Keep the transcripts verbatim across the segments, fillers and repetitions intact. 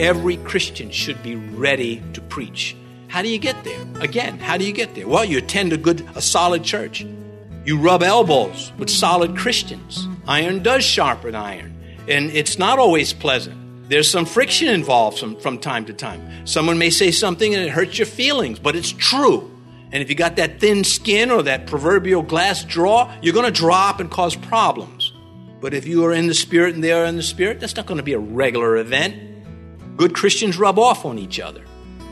Every Christian should be ready to preach. How do you get there? Again, how do you get there? Well, you attend a good, a solid church. You rub elbows with solid Christians. Iron does sharpen iron, and it's not always pleasant. There's some friction involved from, from time to time. Someone may say something and it hurts your feelings, but it's true. And if you got that thin skin or that proverbial glass jaw, you're going to drop and cause problems. But if you are in the Spirit and they are in the Spirit, that's not going to be a regular event. Good Christians rub off on each other.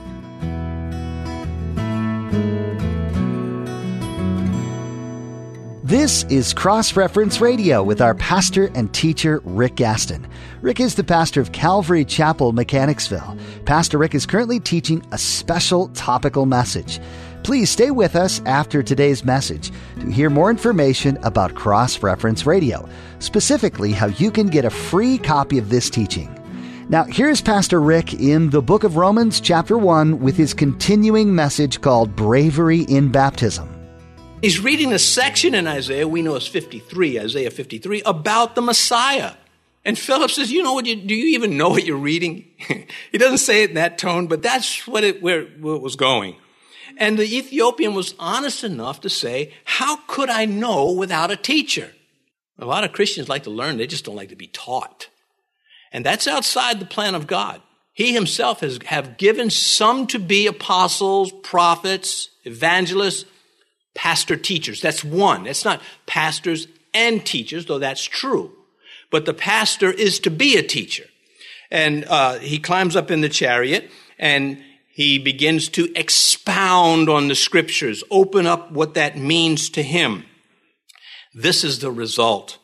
This is Cross-Reference Radio with our pastor and teacher, Rick Gaston. Rick is the pastor of Calvary Chapel, Mechanicsville. Pastor Rick is currently teaching a special topical message. Please stay with us after today's message to hear more information about Cross-Reference Radio, specifically how you can get a free copy of this teaching. Now, here's Pastor Rick in the book of Romans, chapter one, with his continuing message called Bravery in Baptism. He's reading a section in Isaiah, we know it's fifty-three, Isaiah fifty-three, about the Messiah. And Philip says, you know what, you, do you even know what you're reading? He doesn't say it in that tone, but that's what it, where, where it was going. And the Ethiopian was honest enough to say, how could I know without a teacher? A lot of Christians like to learn, they just don't like to be taught. And that's outside the plan of God. He himself has have given some to be apostles, prophets, evangelists, pastor teachers. That's one. That's not pastors and teachers, though that's true. But the pastor is to be a teacher. And uh, he climbs up in the chariot and he begins to expound on the scriptures, open up what that means to him. This is the result.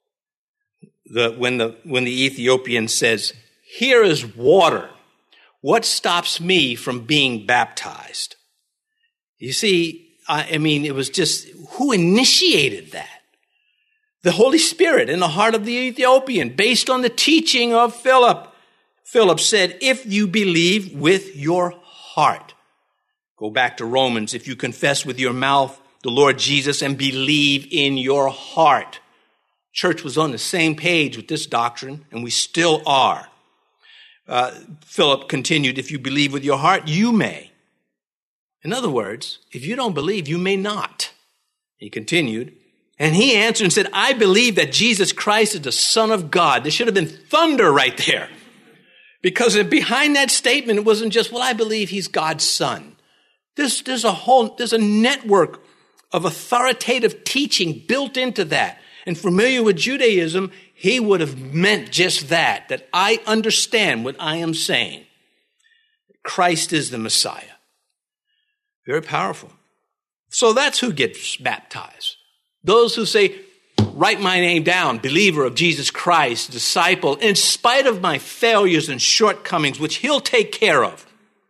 The, when the when the Ethiopian says, here is water, what stops me from being baptized? You see, I mean, it was just, who initiated that? The Holy Spirit in the heart of the Ethiopian, based on the teaching of Philip. Philip said, if you believe with your heart. Go back to Romans, if you confess with your mouth the Lord Jesus and believe in your heart. Church was on the same page with this doctrine, and we still are. Uh, Philip continued, if you believe with your heart, you may. In other words, if you don't believe, you may not. He continued, and he answered and said, I believe that Jesus Christ is the Son of God. There should have been thunder right there. Because behind that statement, it wasn't just, well, I believe he's God's son. There's, there's a whole, there's a network of authoritative teaching built into that. And familiar with Judaism, he would have meant just that, that I understand what I am saying. Christ is the Messiah. Very powerful. So that's who gets baptized. Those who say, write my name down, believer of Jesus Christ, disciple, in spite of my failures and shortcomings, which he'll take care of.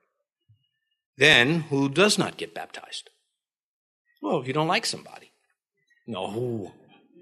Then, who does not get baptized? Well, if you don't like somebody. No.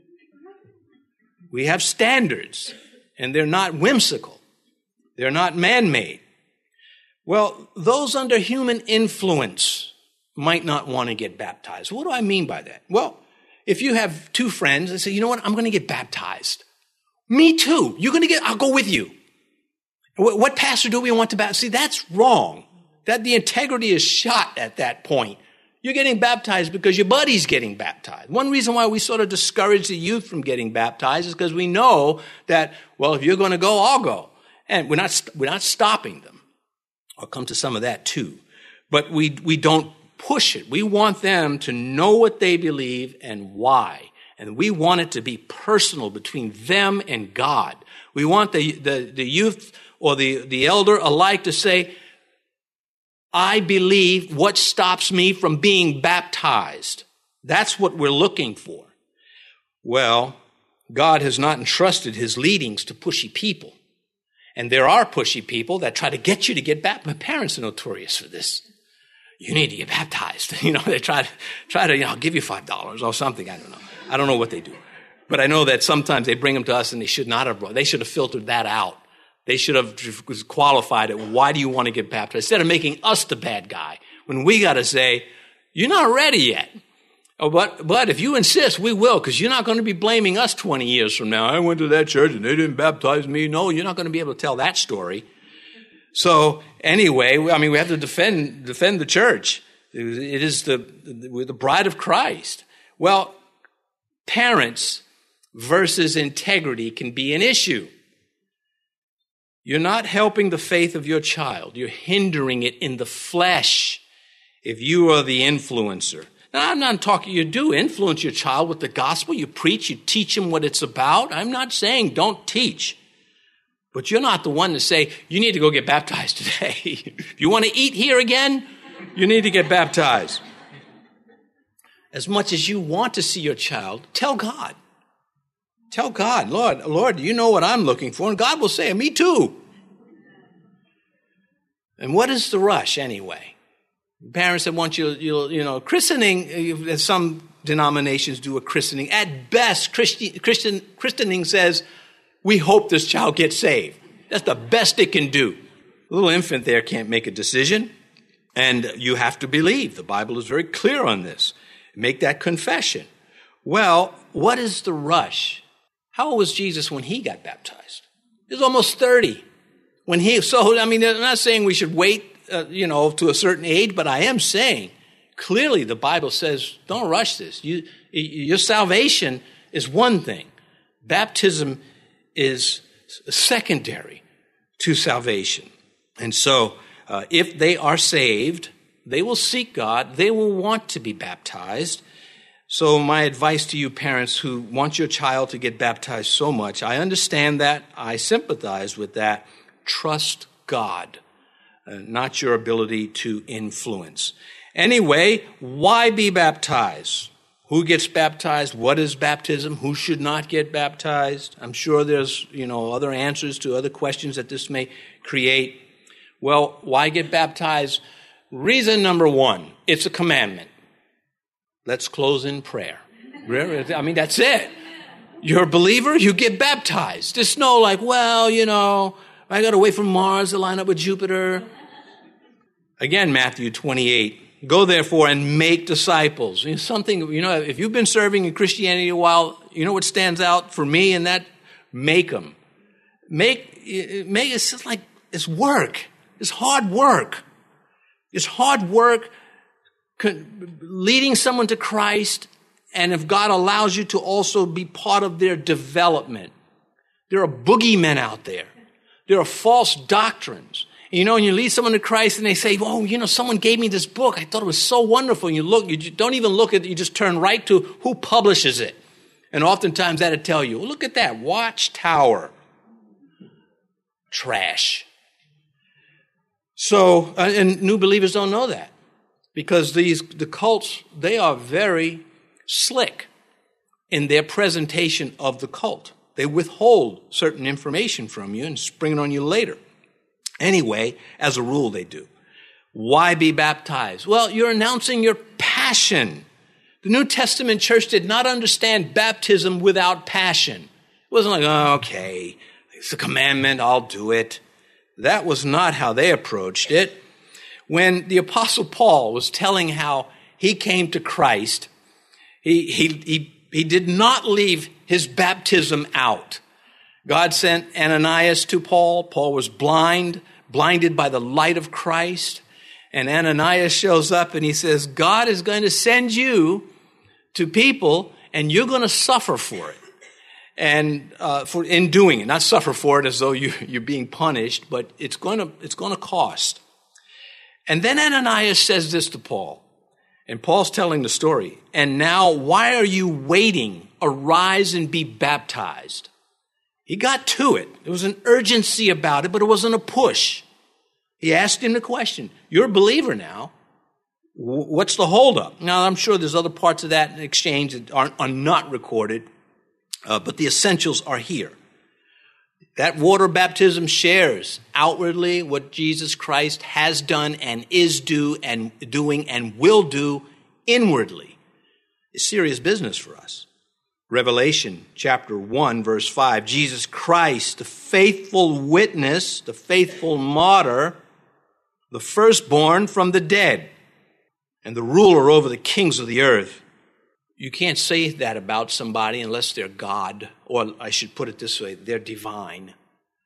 We have standards, and they're not whimsical. They're not man-made. Well, those under human influence might not want to get baptized. What do I mean by that? Well, if you have two friends and say, you know what, I'm going to get baptized. Me too. You're going to get, I'll go with you. What, what pastor do we want to baptize? See, that's wrong. That the integrity is shot at that point. You're getting baptized because your buddy's getting baptized. One reason why we sort of discourage the youth from getting baptized is because we know that, well, if you're going to go, I'll go. And we're not, we're not stopping them. I'll come to some of that too. But we, we don't push it. We want them to know what they believe and why. And we want it to be personal between them and God. We want the, the, the youth or the, the elder alike to say, I believe. What stops me from being baptized? That's what we're looking for. Well, God has not entrusted his leadings to pushy people. And there are pushy people that try to get you to get baptized. My parents are notorious for this. You need to get baptized. You know, they try to, try to, you know, I'll give you five dollars or something. I don't know. I don't know what they do. But I know that sometimes they bring them to us and they should not have brought. They should have filtered that out. They should have qualified it. Why do you want to get baptized? Instead of making us the bad guy, when we got to say, you're not ready yet. Oh, but, but if you insist, we will, because you're not going to be blaming us twenty years from now. I went to that church and they didn't baptize me. No, you're not going to be able to tell that story. So anyway, I mean, we have to defend defend the church. It is the, the, the bride of Christ. Well, parents versus integrity can be an issue. You're not helping the faith of your child. You're hindering it in the flesh if you are the influencer. Now, I'm not talking, you do influence your child with the gospel. You preach, you teach him what it's about. I'm not saying don't teach. But you're not the one to say, you need to go get baptized today. If you want to eat here again, you need to get baptized. As much as you want to see your child, tell God. Tell God, Lord, Lord, you know what I'm looking for. And God will say, me too. And what is the rush anyway? Parents that want you, you, you know, christening, some denominations do a christening. At best, Christi, Christian, christening says, we hope this child gets saved. That's the best it can do. A little infant there can't make a decision. And you have to believe. The Bible is very clear on this. Make that confession. Well, what is the rush? How old was Jesus when he got baptized? He was almost thirty. When he, so, I mean, I'm not saying we should wait, uh, you know, to a certain age, but I am saying, clearly the Bible says, don't rush this. You, your salvation is one thing. Baptism is secondary to salvation. And so, uh, if they are saved, they will seek God. They will want to be baptized. So my advice to you parents who want your child to get baptized so much, I understand that. I sympathize with that. Trust God, uh, not your ability to influence. Anyway, why be baptized? Who gets baptized? What is baptism? Who should not get baptized? I'm sure there's, you know, other answers to other questions that this may create. Well, why get baptized? Reason number one, it's a commandment. Let's close in prayer. I mean, that's it. You're a believer, you get baptized. There's no like, well, you know, I got to wait for Mars to line up with Jupiter. Again, Matthew twenty-eight. Go therefore and make disciples. You know, something, you know, if you've been serving in Christianity a while, you know what stands out for me in that? Make them. Make, make, it's just like, it's work. It's hard work. It's hard work leading someone to Christ, and if God allows you to also be part of their development. There are boogeymen out there. There are false doctrines. You know, and you lead someone to Christ and they say, oh, you know, someone gave me this book. I thought it was so wonderful. And you look, you don't even look at it. You just turn right to who publishes it. And oftentimes that'll tell you, well, look at that, Watchtower. Trash. So, uh, and new believers don't know that. Because these, the cults, they are very slick in their presentation of the cult. They withhold certain information from you and spring it on you later. Anyway, as a rule, they do. Why be baptized? Well, you're announcing your passion. The New Testament church did not understand baptism without passion. It wasn't like, oh, okay, it's a commandment, I'll do it. That was not how they approached it. When the Apostle Paul was telling how he came to Christ, he, he, he, he did not leave his baptism out. God sent Ananias to Paul. Paul was blind, blinded by the light of Christ. And Ananias shows up and he says, God is going to send you to people and you're going to suffer for it. And uh, for in doing it, not suffer for it as though you, you're being punished, but it's going to it's going to cost. And then Ananias says this to Paul. And Paul's telling the story. And now, why are you waiting? Arise and be baptized. He got to it. There was an urgency about it, but it wasn't a push. He asked him the question, you're a believer now. What's the holdup? Now, I'm sure there's other parts of that exchange that are, are not recorded, uh, but the essentials are here. That water baptism shares outwardly what Jesus Christ has done and is do and doing and will do inwardly. It's serious business for us. Revelation chapter one, verse five, Jesus Christ, the faithful witness, the faithful martyr, the firstborn from the dead, and the ruler over the kings of the earth. You can't say that about somebody unless they're God, or I should put it this way, they're divine.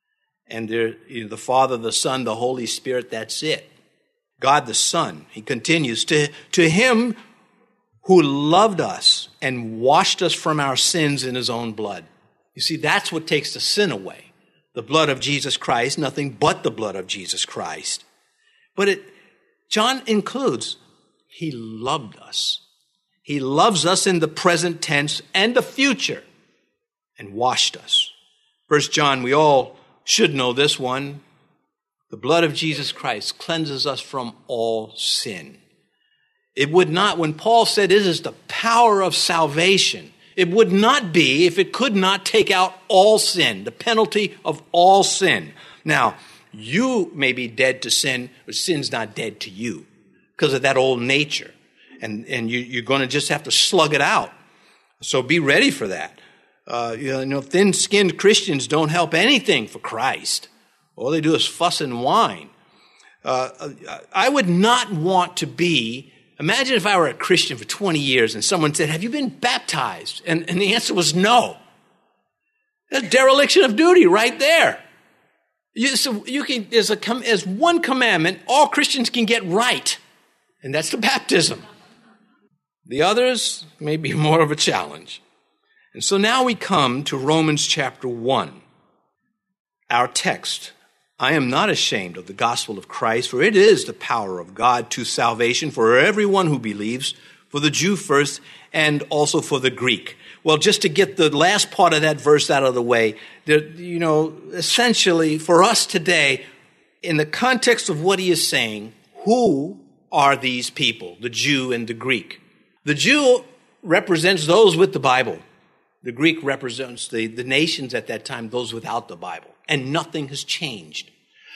And there, you know, the Father, the Son, the Holy Spirit, that's it. God the Son, he continues, to, to him who loved us and washed us from our sins in his own blood. You see, that's what takes the sin away. The blood of Jesus Christ, nothing but the blood of Jesus Christ. But it, John includes, he loved us. He loves us in the present tense and the future and washed us. First John, we all should know this one. The blood of Jesus Christ cleanses us from all sin. It would not, when Paul said it is the power of salvation, it would not be if it could not take out all sin, the penalty of all sin. Now, you may be dead to sin, but sin's not dead to you because of that old nature. And, and you, you're going to just have to slug it out. So be ready for that. Uh, you know, thin-skinned Christians don't help anything for Christ. All they do is fuss and whine. Uh, I would not want to be, imagine if I were a Christian for twenty years and someone said, have you been baptized? And, and the answer was no. That's dereliction of duty right there. You, so you can, there's, a, there's one commandment all Christians can get right, and that's the baptism. The others may be more of a challenge. And so now we come to Romans chapter one. Our text, I am not ashamed of the gospel of Christ, for it is the power of God to salvation for everyone who believes, for the Jew first and also for the Greek. Well, just to get the last part of that verse out of the way, there, you know, essentially for us today, in the context of what he is saying, who are these people, the Jew and the Greek? The Jew represents those with the Bible. The Greek represents the, the nations at that time, those without the Bible. And nothing has changed.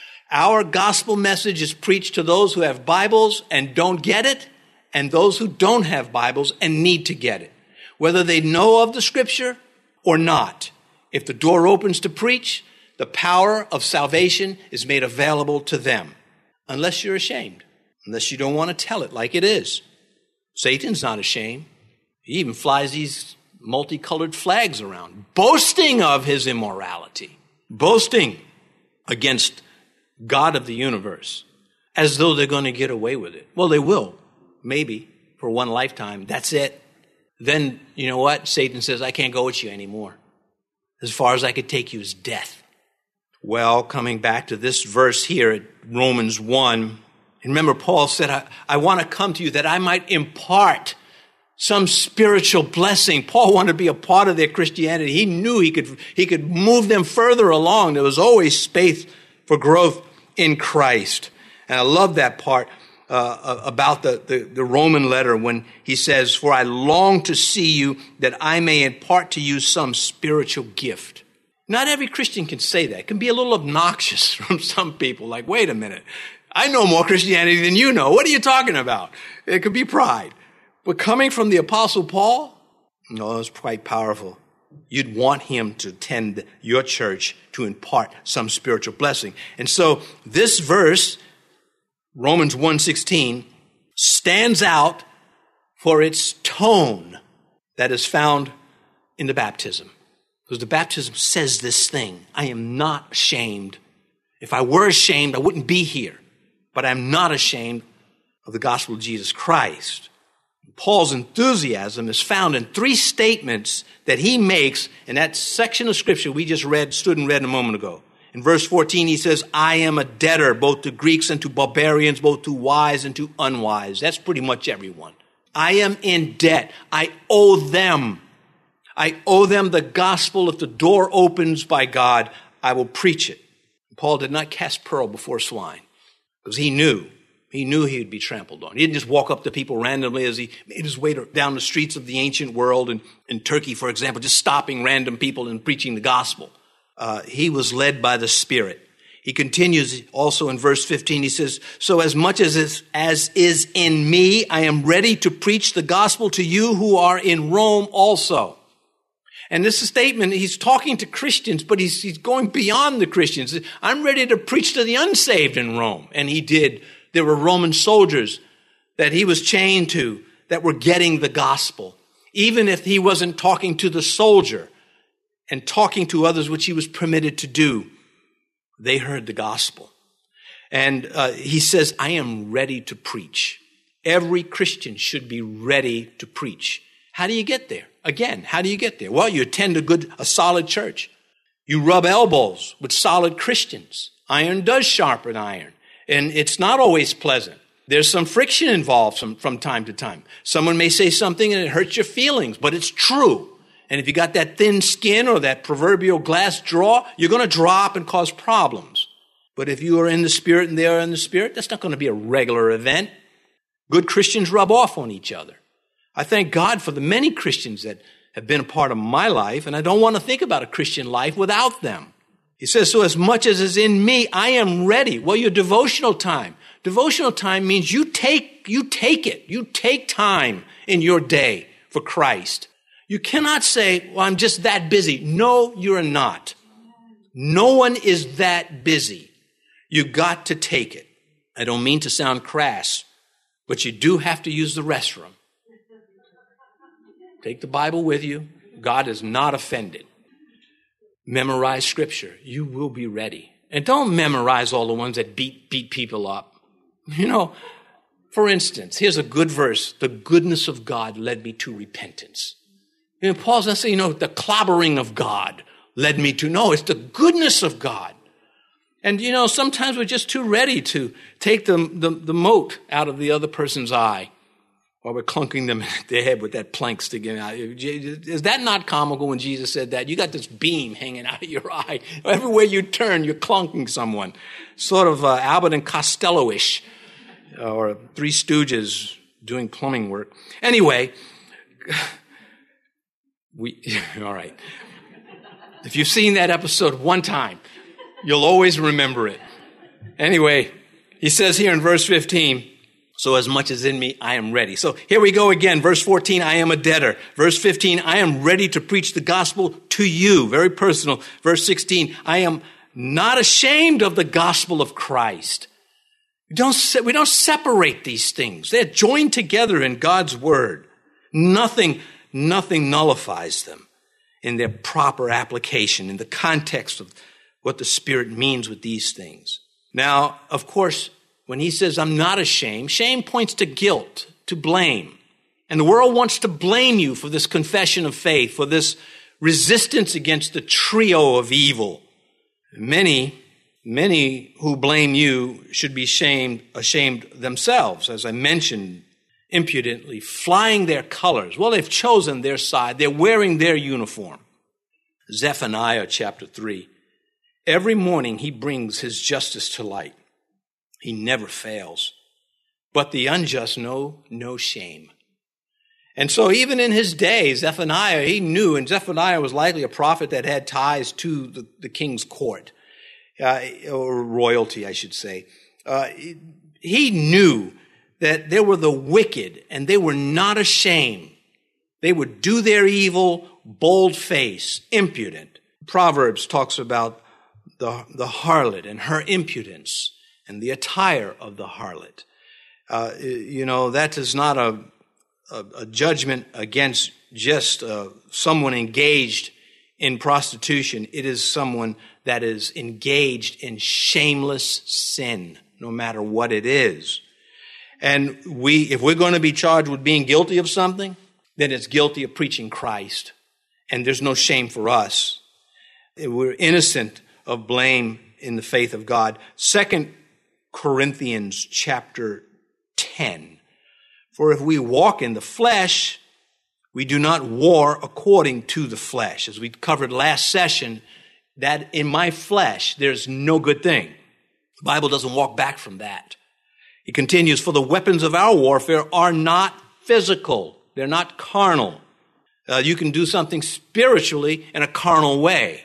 Our gospel message is preached to those who have Bibles and don't get it, and those who don't have Bibles and need to get it. Whether they know of the Scripture or not. If the door opens to preach, the power of salvation is made available to them. Unless you're ashamed. Unless you don't want to tell it like it is. Satan's not ashamed. He even flies these multicolored flags around, boasting of his immorality. Boasting against God of the universe, as though they're going to get away with it. Well, they will, maybe, for one lifetime. That's it. Then, you know what? Satan says, I can't go with you anymore. As far as I could take you is death. Well, coming back to this verse here at Romans one, remember Paul said, I, I want to come to you that I might impart some spiritual blessing. Paul wanted to be a part of their Christianity. He knew he could, he could move them further along. There was always space for growth in Christ. And I love that part uh, about the, the, the Roman letter when he says, for I long to see you that I may impart to you some spiritual gift. Not every Christian can say that. It can be a little obnoxious from some people. Like, wait a minute. I know more Christianity than you know. What are you talking about? It could be pride. But coming from the Apostle Paul, no, it's quite powerful. You'd want him to tend your church to impart some spiritual blessing. And so this verse, Romans one sixteen, stands out for its tone that is found in the baptism. Because the baptism says this thing, I am not ashamed. If I were ashamed, I wouldn't be here. But I'm not ashamed of the gospel of Jesus Christ. Paul's enthusiasm is found in three statements that he makes in that section of Scripture we just read, stood and read a moment ago. In verse fourteen, he says, I am a debtor both to Greeks and to barbarians, both to wise and to unwise. That's pretty much everyone. I am in debt. I owe them. I owe them the gospel. If the door opens by God, I will preach it. Paul did not cast pearl before swine because he knew. He knew he would be trampled on. He didn't just walk up to people randomly as he made his way down the streets of the ancient world and in Turkey, for example, just stopping random people and preaching the gospel. Uh, he was led by the Spirit. He continues also in verse fifteen. He says, so as much as is, as is in me, I am ready to preach the gospel to you who are in Rome also. And this statement, he's talking to Christians, but he's, he's going beyond the Christians. I'm ready to preach to the unsaved in Rome. And he did. There were Roman soldiers that he was chained to that were getting the gospel. Even if he wasn't talking to the soldier and talking to others, which he was permitted to do. They heard the gospel. And uh, he says, I am ready to preach. Every Christian should be ready to preach. How do you get there? Again, how do you get there? Well, you attend a good, a solid church. You rub elbows with solid Christians. Iron does sharpen iron. And it's not always pleasant. There's some friction involved from, from time to time. Someone may say something and it hurts your feelings, but it's true. And if you got that thin skin or that proverbial glass jaw, you're going to drop and cause problems. But if you are in the Spirit and they are in the Spirit, that's not going to be a regular event. Good Christians rub off on each other. I thank God for the many Christians that have been a part of my life, and I don't want to think about a Christian life without them. He says, so as much as is in me, I am ready. Well, your devotional time. Devotional time means you take, you take it. You take time in your day for Christ. You cannot say, well, I'm just that busy. No, you're not. No one is that busy. You got to take it. I don't mean to sound crass, but you do have to use the restroom. Take the Bible with you. God is not offended. Memorize Scripture. You will be ready. And don't memorize all the ones that beat, beat people up. You know, for instance, here's a good verse. The goodness of God led me to repentance. You know, Paul's not saying, you know, the clobbering of God led me to. No, it's the goodness of God. And, you know, sometimes we're just too ready to take the, the, the mote out of the other person's eye while we're clunking them in the head with that plank sticking out. Is that not comical when Jesus said that? You got this beam hanging out of your eye. Everywhere you turn, you're clunking someone. Sort of uh, Abbott and Costello-ish, or Three Stooges doing plumbing work. Anyway, we, all right. If you've seen that episode one time, you'll always remember it. Anyway, he says here in verse fifteen, so as much as in me, I am ready. So here we go again. Verse fourteen, I am a debtor. Verse fifteen, I am ready to preach the gospel to you. Very personal. Verse sixteen, I am not ashamed of the gospel of Christ. We don't, we don't separate these things. They're joined together in God's word. Nothing, nothing nullifies them in their proper application, in the context of what the Spirit means with these things. Now, of course, when he says, I'm not ashamed, shame points to guilt, to blame. And the world wants to blame you for this confession of faith, for this resistance against the trio of evil. Many, many who blame you should be shamed, ashamed themselves, as I mentioned, impudently, flying their colors. Well, they've chosen their side. They're wearing their uniform. Zephaniah chapter three. Every morning he brings his justice to light. He never fails. But the unjust know no shame. And so even in his day, Zephaniah, he knew, and Zephaniah was likely a prophet that had ties to the, the king's court, uh, or royalty, I should say. Uh, he knew that there were the wicked, and they were not ashamed. They would do their evil, bold-faced, impudent. Proverbs talks about the, the harlot and her impudence and the attire of the harlot. Uh, you know, that is not a, a, a judgment against just uh, someone engaged in prostitution. It is someone that is engaged in shameless sin, no matter what it is. And we, if we're going to be charged with being guilty of something, then it's guilty of preaching Christ. And there's no shame for us. We're innocent of blame in the faith of God. Second Corinthians chapter ten. For if we walk in the flesh, we do not war according to the flesh. As we covered last session, that in my flesh, there's no good thing. The Bible doesn't walk back from that. He continues, for the weapons of our warfare are not physical. They're not carnal. Uh, you can do something spiritually in a carnal way.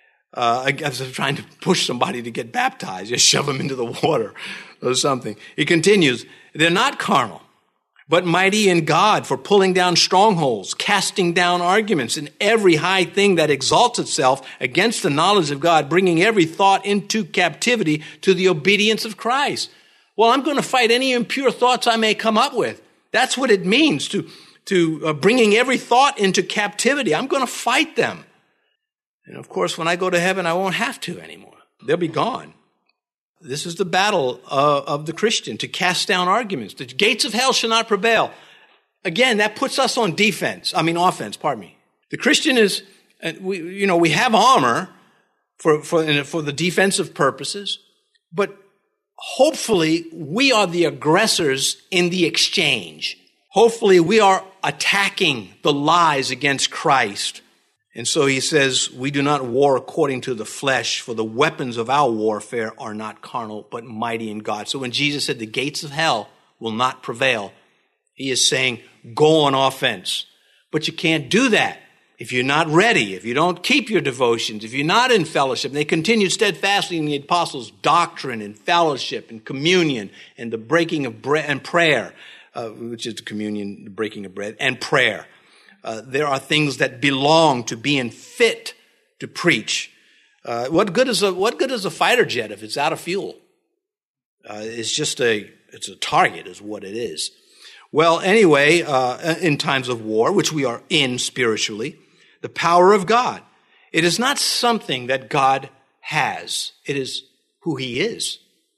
Uh, I guess I'm trying to push somebody to get baptized. Just shove them into the water or something. He continues, they're not carnal, but mighty in God for pulling down strongholds, casting down arguments, and every high thing that exalts itself against the knowledge of God, bringing every thought into captivity to the obedience of Christ. Well, I'm going to fight any impure thoughts I may come up with. That's what it means to, to uh, bringing every thought into captivity. I'm going to fight them. And of course, when I go to heaven, I won't have to anymore. They'll be gone. This is the battle uh, of the Christian, to cast down arguments. The gates of hell shall not prevail. Again, that puts us on defense. I mean, offense, pardon me. The Christian is, uh, we, you know, we have armor for, for, for the defensive purposes, but hopefully we are the aggressors in the exchange. Hopefully we are attacking the lies against Christ. And so he says, we do not war according to the flesh, for the weapons of our warfare are not carnal, but mighty in God. So when Jesus said the gates of hell will not prevail, he is saying, go on offense. But you can't do that if you're not ready, if you don't keep your devotions, if you're not in fellowship. They continued steadfastly in the apostles' doctrine and fellowship and communion and the breaking of bread and prayer, uh, which is the communion, the breaking of bread, and prayer. Uh, there are things that belong to being fit to preach. Uh, what good is a what good is a fighter jet if it's out of fuel? Uh, it's just a it's a target, is what it is. Well, anyway, uh, in times of war, which we are in spiritually, the power of God. It is not something that God has. It is who He is.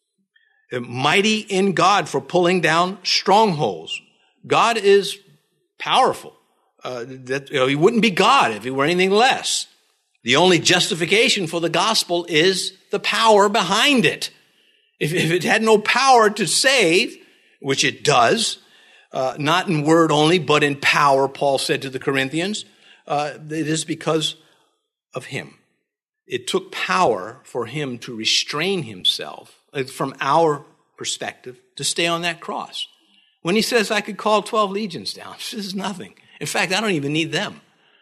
Mighty in God for pulling down strongholds. God is powerful. Uh, that you know, He wouldn't be God if He were anything less. The only justification for the gospel is the power behind it. If, if it had no power to save, which it does, uh, not in word only, but in power, Paul said to the Corinthians, uh, it is because of Him. It took power for Him to restrain Himself, uh, from our perspective, to stay on that cross. When He says, I could call twelve legions down, this is nothing. In fact, I don't even need them.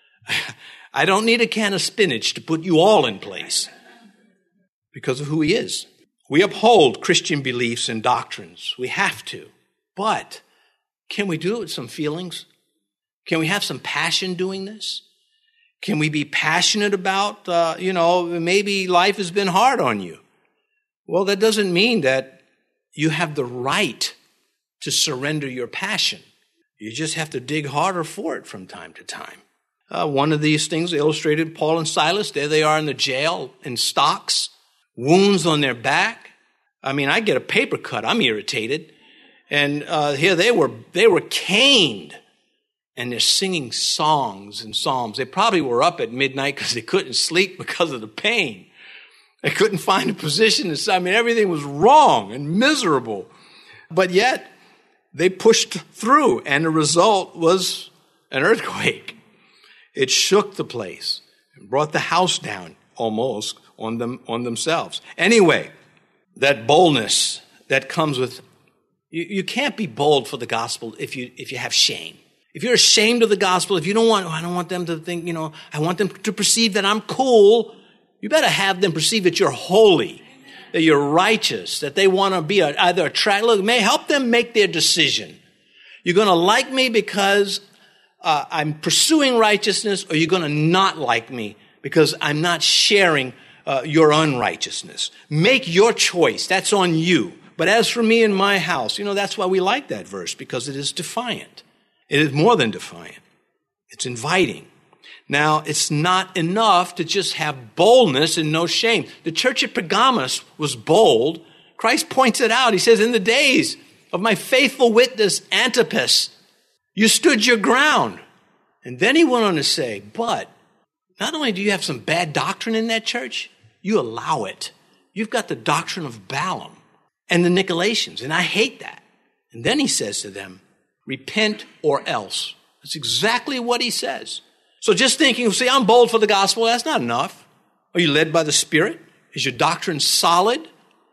I don't need a can of spinach to put you all in place because of who He is. We uphold Christian beliefs and doctrines. We have to. But can we do it with some feelings? Can we have some passion doing this? Can we be passionate about, uh, you know, maybe life has been hard on you? Well, that doesn't mean that you have the right to surrender your passion. You just have to dig harder for it from time to time. Uh, one of these things illustrated Paul and Silas. There they are in the jail in stocks, wounds on their back. I mean, I get a paper cut. I'm irritated. And uh, here they were, they were caned. And they're singing songs and psalms. They probably were up at midnight because they couldn't sleep because of the pain. They couldn't find a position. To, I mean, everything was wrong and miserable. But yet, they pushed through, and the result was an earthquake. It shook the place and brought the house down almost on them on themselves. Anyway, that boldness that comes with you, you can't be bold for the gospel if you if you have shame. If you're ashamed of the gospel, if you don't want, oh, I don't want them to think, you know, I want them to perceive that I'm cool. You better have them perceive that you're holy, that you're righteous, that they want to be a, either attract. Look, may help them make their decision. You're going to like me because uh, I'm pursuing righteousness, or you're going to not like me because I'm not sharing uh, your unrighteousness. Make your choice. That's on you. But as for me and my house, you know, that's why we like that verse, because it is defiant. It is more than defiant. It's inviting. Now, it's not enough to just have boldness and no shame. The church at Pergamos was bold. Christ points it out. He says, in the days of my faithful witness, Antipas, you stood your ground. And then he went on to say, but not only do you have some bad doctrine in that church, you allow it. You've got the doctrine of Balaam and the Nicolaitans, and I hate that. And then he says to them, repent or else. That's exactly what he says. So just thinking, see, I'm bold for the gospel, that's not enough. Are you led by the Spirit? Is your doctrine solid?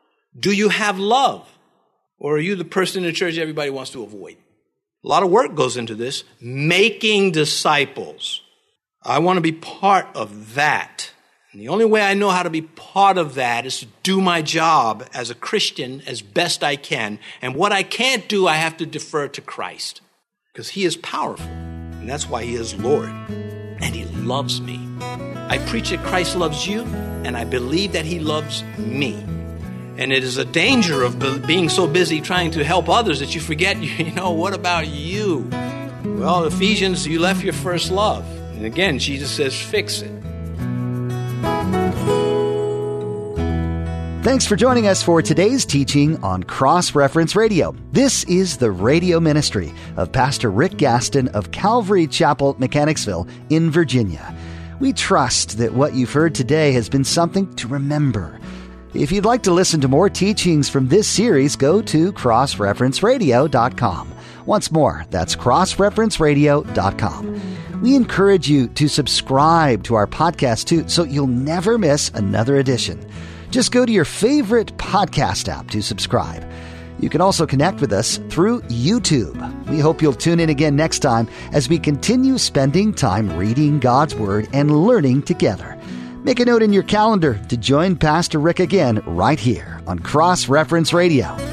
Do you have love? Or are you the person in the church everybody wants to avoid? A lot of work goes into this. Making disciples. I want to be part of that. And the only way I know how to be part of that is to do my job as a Christian as best I can. And what I can't do, I have to defer to Christ. Because He is powerful. And that's why He is Lord. And He loves me. I preach that Christ loves you, and I believe that He loves me. And it is a danger of be- being so busy trying to help others that you forget, you know, what about you? Well, Ephesians, you left your first love. And again, Jesus says, fix it. Thanks for joining us for today's teaching on Cross Reference Radio. This is the radio ministry of Pastor Rick Gaston of Calvary Chapel, Mechanicsville in Virginia. We trust that what you've heard today has been something to remember. If you'd like to listen to more teachings from this series, go to cross reference radio dot com. Once more, that's cross reference radio dot com. We encourage you to subscribe to our podcast too, so you'll never miss another edition. Just go to your favorite podcast app to subscribe. You can also connect with us through YouTube. We hope you'll tune in again next time as we continue spending time reading God's Word and learning together. Make a note in your calendar to join Pastor Rick again right here on Cross Reference Radio.